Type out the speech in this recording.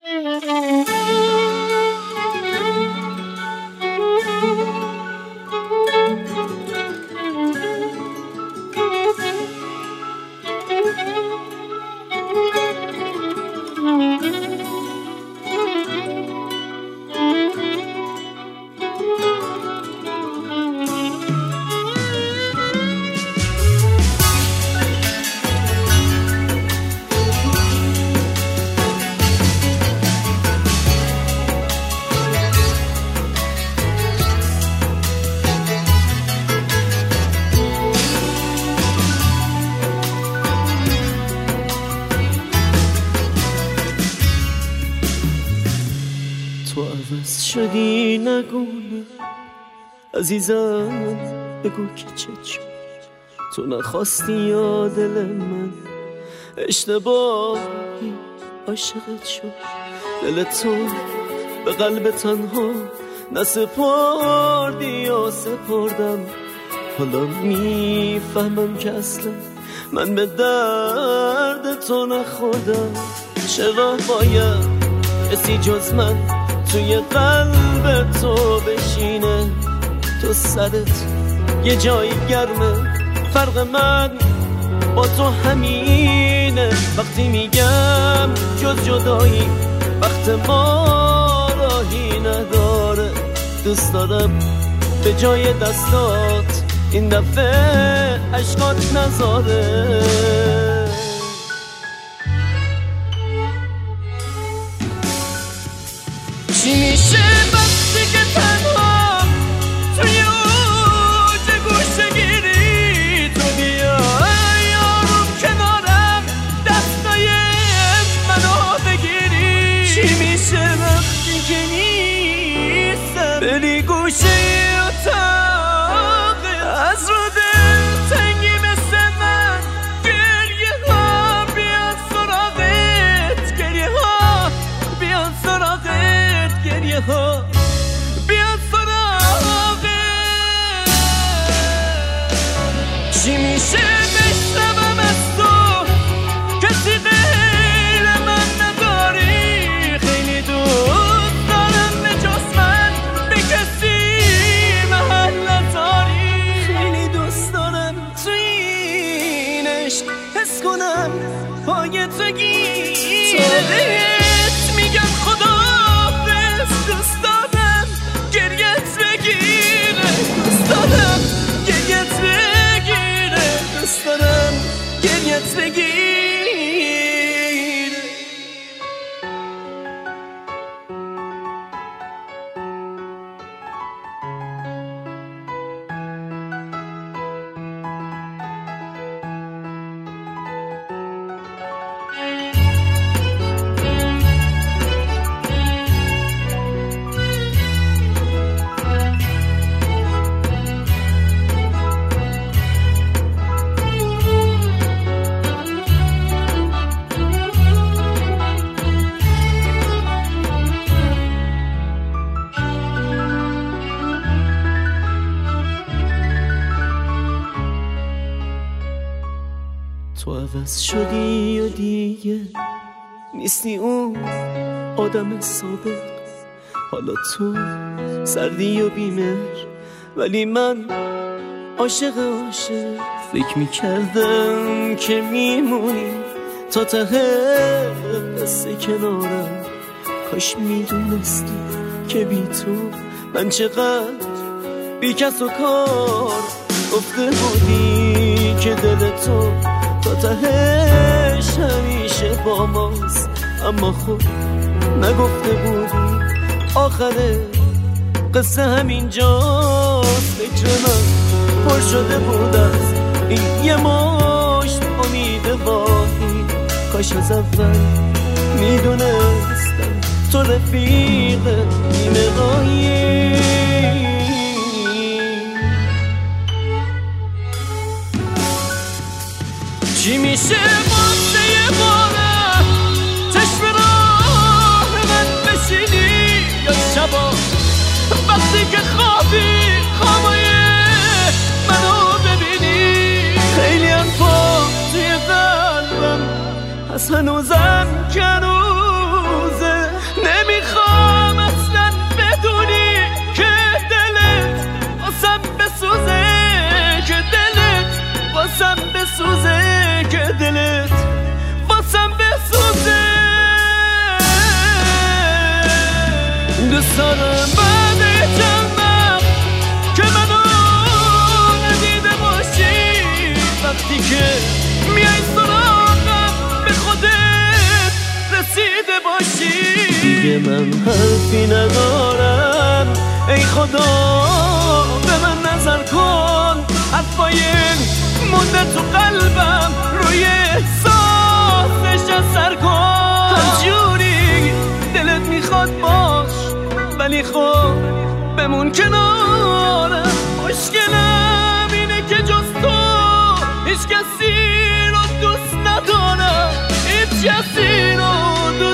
تو عوض شدی نگونه عزیزم، بگو که چه تو نخواستی یا دل من اشتباهی عاشقت شد. دل تو به قلب تنها نسپردی یا سپردم. حالا میفهمم که اصلا من به درد تو نخوردم. چرا باید کسی جز من توی قلب تو بشینه؟ تو سرت یه جایی گرمه، فرق من با تو همینه. وقتی میگم جز جدایی وقت ما راهی نداره. دوست دارم به جای دستات این دفعه عشقات نذاره. چی میشه وقتی که تنها توی اوج گوشه گیری تو بیای یارم کنارم دستای منو بگیری؟ چی میشه وقتی که نیستم بری گوشه اتاق از رو دل تنگی مثل من؟ گریه ها بیان سراغت، گریه ها بیان سراغت، گریه ها بیان سراغت. چی میشه بشنوم از تو کسی غیر من نداری؟ خیلی دوست دارم به جز من به کسی محل نداری. خیلی دوست دارم تو این عشق حس کنم پای تو گیره. میگم خدا دوست دارم گریت بگیره، دوست دارم گریت بگیره، دوست دارم گریت بگیره. تو عوض شدی و دیگه نیستی اون آدم سابق. حالا تو سردی و بیمهر ولی من عاشق. فکر میکردم که میمونی تا ته قصه کنارم. کاش میدونستی که بی تو من چقدر بی کس و کار. گفته بودی که دل تو تا تهش همیشه با ماست، اما خب نگفته بودی آخره قصه همینجاست. فکر من پر شده بود از این یه مشت امید واهی. کاش از اول میدونستم تو رفیق نیمه راهی. چی میشه واسه یه باره چشم راه من بشینی یا شبا وقتی که خوابی خوابای منو ببینی؟ خیلی هم پا توی قلبم هست هنوزم که هنوزه میذارم بعد چند وقت که منو ندیده باشی، وقتی که میای سراغم به خودت رسیده باشی. دیگه من حرفی ندارم، ای خدا به من نظر کن، حرفای مونده تو قلبم روی احساسش اثر کن. هر جوری دلت میخواد باش، ولی خب بمون کنارم. مشکلم اینه که جز تو هیچ کسی رو دوست ندارم، هیچ کسی رو